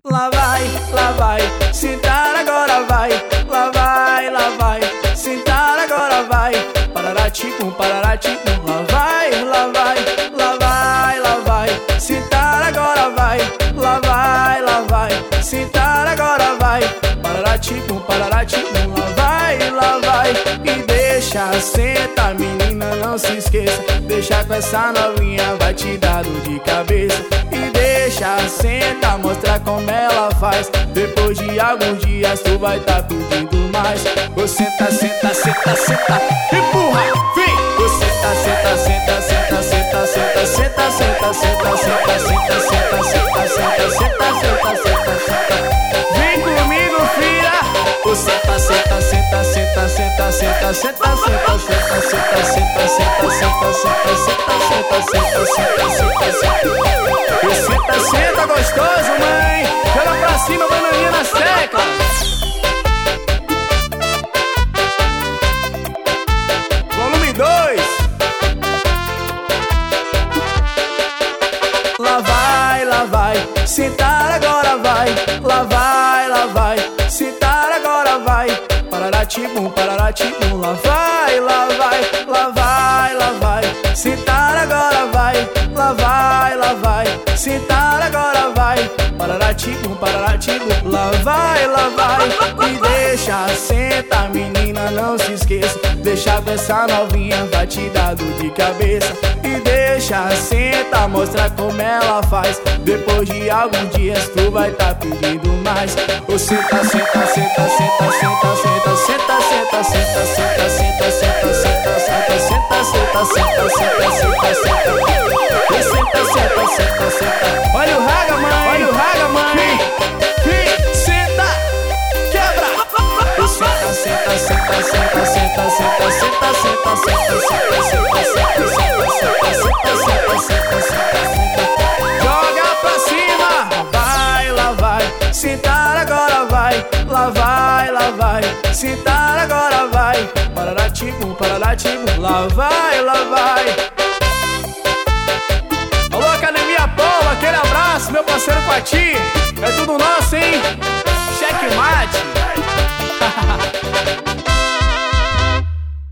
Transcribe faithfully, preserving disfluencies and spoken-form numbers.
Lá vai, lá vai, sentar agora vai. Lá vai, lá vai, sentar agora vai. Pararaticum, pararaticum. Lá vai, lá vai, lá vai, lá vai, sentar agora vai. Lá vai, lá vai, sentar agora vai. Pararaticum, pararaticum. Lá vai, lá vai. E deixa, senta menina, não se esqueça. Deixa com essa novinha, vai te dar dor de cabeça. E deixa, senta, mostra como ela faz. Depois de alguns dias tu vai tá pedindo mais. Você senta, senta, senta, senta, empurra, vem. Você senta, senta, senta, senta, senta, senta, senta, senta, senta, senta, senta, senta, senta, senta, senta, senta, senta. Vem comigo, filha. Você senta, senta, senta, senta, senta, senta, senta, senta, senta, senta, senta, senta, senta, senta, senta, senta, senta, senta, senta. Senta, senta gostoso, mãe. Joga pra cima, bananinha nas teclas. Volume dois. Lá vai, lá vai, sentar agora vai. Lá vai, lá vai, sentar agora vai. Pararaticum, pararaticum. Lá vai, lá vai, lá vai, lá vai, sentar agora vai. Lá vai, lá vai, sentar agora vai. Pararaticum, pararaticum. Lá vai, lá vai. E deixa, senta menina, não se esqueça. Deixa com essa novinha, vai te dar dor de cabeça. E deixa, senta, mostra como ela faz. Depois de alguns dias tu vai tá pedindo mais. Ô senta, senta, senta, senta, senta, senta, senta, senta, senta, senta, senta, senta, senta, senta, senta, senta, senta, senta, senta, senta. Senta, senta, senta, senta. Olha o raga, mãe. Olha o raga, mãe. Vem, senta, quebra. Senta, senta, senta, senta, senta, senta, senta, senta, senta, senta, senta, senta, senta, senta, senta, senta, senta. Joga pra cima. Vai, lá vai, sentar agora vai. Lá vai, lá vai, sentar agora vai. Pararaticum, pararaticum. Lá vai, lá vai.